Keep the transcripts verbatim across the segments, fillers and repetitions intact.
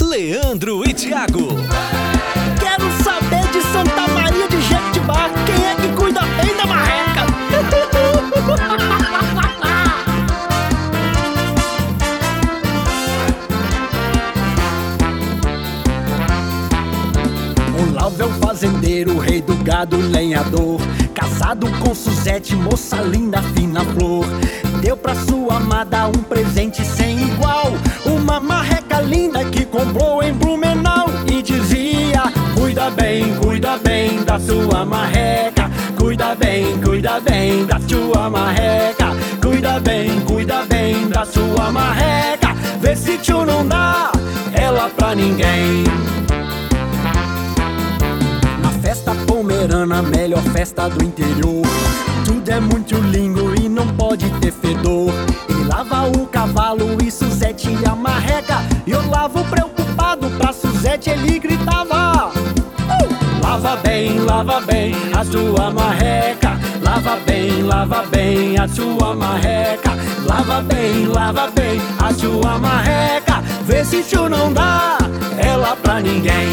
Leandro e Thiago. Quero saber de Santa Maria de Jequitibá, quem é que cuida bem da marreca? Olavo é o fazendeiro, rei do gado, lenhador, casado com Suzete, moça linda, fina flor. Deu pra sua amada um presente sem igual, uma marreca linda que comprou em Blumenau. E dizia: cuida bem, cuida bem da sua marreca, cuida bem, cuida bem da sua marreca, cuida bem, cuida bem da sua marreca. Vê se tio não dá ela pra ninguém. Festa pomerana, melhor festa do interior. Tudo é muito lindo e não pode ter fedor. Ele lava o cavalo e Suzete a marreca. E eu lavo preocupado pra Suzete, ele gritava: uh! Lava bem, lava bem a sua marreca, lava bem, lava bem a sua marreca, lava bem, lava bem a sua marreca. Vê se tio não dá ela pra ninguém.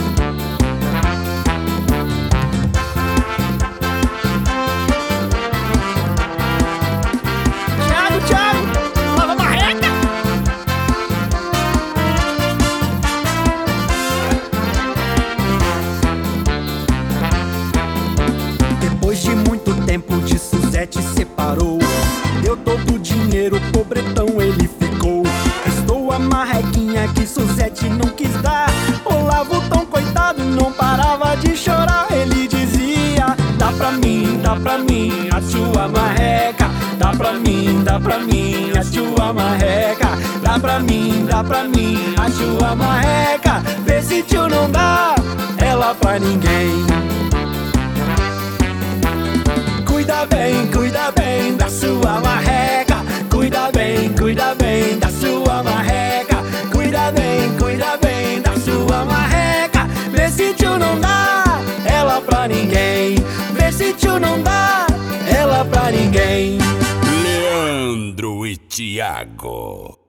Depois de muito tempo de Suzete separou, deu todo o dinheiro, pobretão ele ficou. Restou a marrequinha que Suzete não quis dar. Olavo tão coitado não parava de chorar. Ele dizia: dá pra mim, dá pra mim a sua marreca, dá pra mim, dá pra mim a sua marreca, dá pra mim, dá pra mim a sua marreca. Vê se tio não dá ela pra ninguém. Cuida bem, cuida bem da sua marreca, cuida bem, cuida bem da sua marreca, cuida bem, cuida bem da sua marreca. Vê se tio não dá ela pra ninguém, vê se tio não dá ela pra ninguém. Leandro e Thiago.